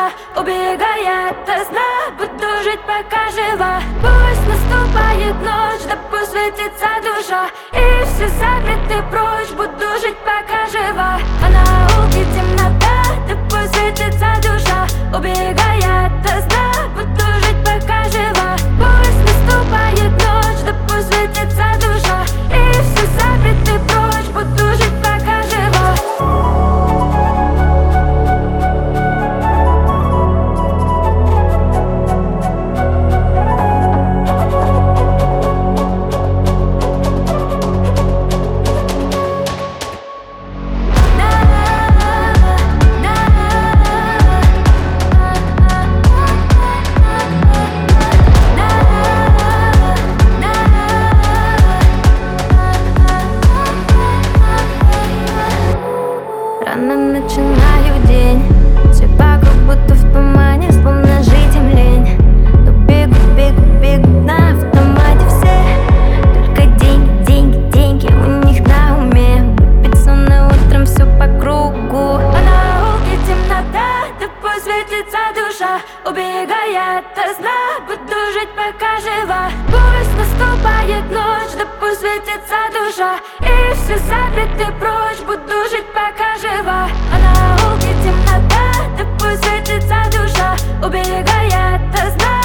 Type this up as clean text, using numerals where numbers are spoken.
душа убегает от сна. Буду жить пока жива. Пусть наступает ночь, да пусть светится душа, и все закрыты прочь. Буду жить пока жива. А на улице темнота, да пусть светится душа убегает от сна. Буду жить пока жива. Пусть наступает ночь, да пусть светится душа, и все закрыты прочь. Буду жить пока жива. Рано начинаю день, все вокруг будто в тумане, словно жить им лень. Но бегут на автомате все, только деньги, деньги, деньги у них на уме. Выпить сонно утром все по кругу. А на улице темнота, да пусть светится душа убегает от сна. Буду жить пока жива. Пусть наступает ночь, да пусть светится душа, и все закрыты прочь. Буду жить пока жива. А на улице темнота, да пусть светится душа убегает от сна.